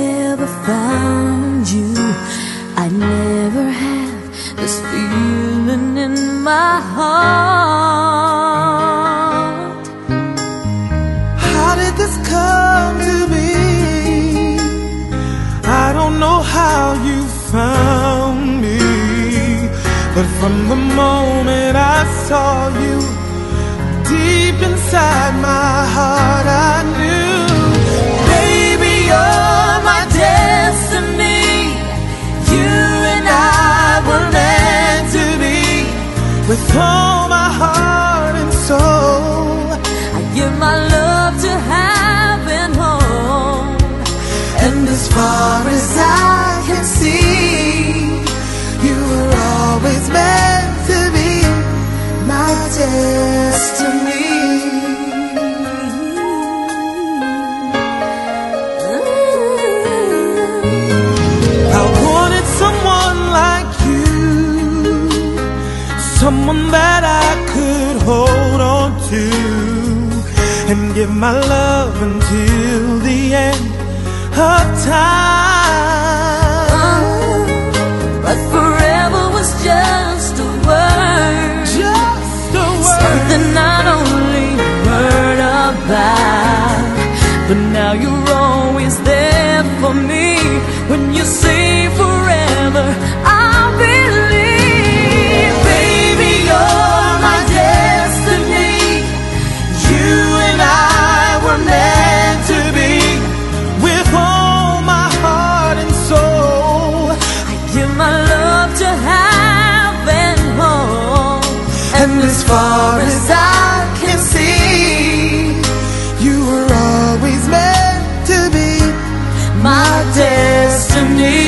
ever found you, I never had this feeling in my heart. How did this come to be? I don't know how you found me, but from the moment I saw you, deep inside my heart I knew, baby, you're my destiny. You and I were meant to be. With all my heart and soul, I give my love to heaven home. and as far as I can see, you were always meant to be my destiny. I wanted someone like you, someone that I could hold on to and give my love until the end of time. But forever was just a word, Just a word. something I'd only heard about. But now you're always there for me. When you say forever, I believe. Baby, you're my destiny. You and I were meant to be. With all my heart and soul, I give my love to heaven home. and as far as I can see, you were always meant to be My destiny.